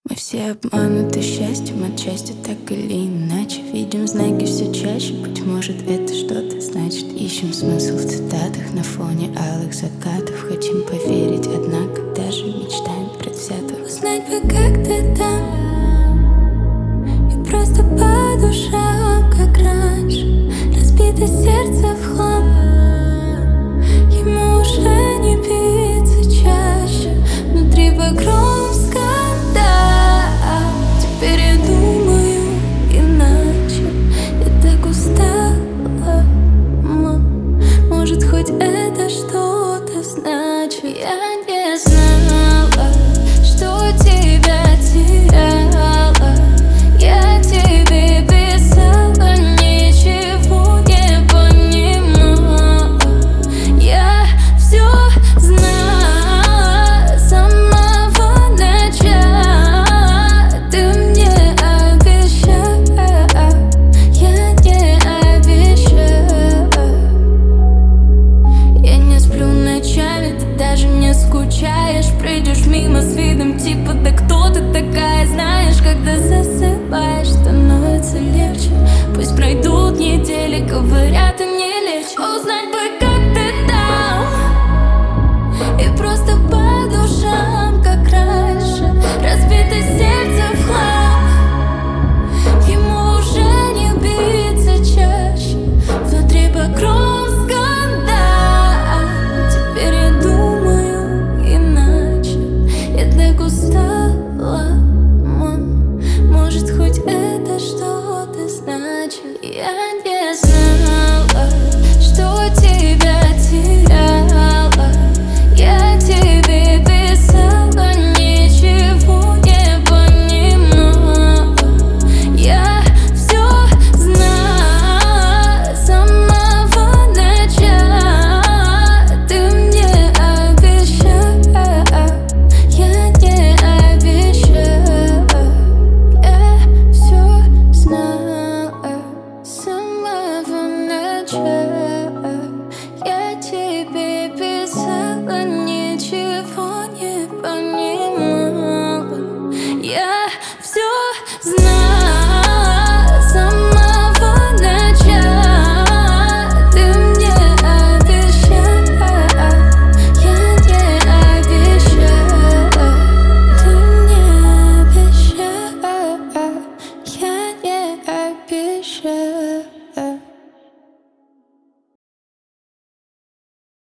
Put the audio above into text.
Мы все обмануты счастьем, отчасти так или иначе. Видим знаки все чаще, быть может это что-то значит. Ищем смысл в цитатах на фоне алых закатов. Хотим поверить, однако даже мечтаем предвзято. Узнать бы, как ты там, и просто по душам, как раньше. Разбито сердце в хлам, ему уже не биться чаще. Внутри багром скандал. Теперь я думаю иначе. Я так устала, может, хоть это что-то значит. Я не знала, что тебя теряла. Я тебе писала, ничего не понимала. Я все знала с самого начала. Ты мне обещала, я не обещала. Я не сплю ночами, ты даже не скучаешь. Пройдешь мимо с видом типа: да кто ты такая? Знаешь, когда засыпаешь, становится легче. Пусть пройдут недели, говорят, и не лечат. Узнать бы, как ты там, и просто по душам, как раньше. Разбито сердце в хлам, ему уже не биться чаще. Внутри багром скандал. Теперь я думаю иначе. Я так устала, может, хоть это что-то значит. Я не знаю.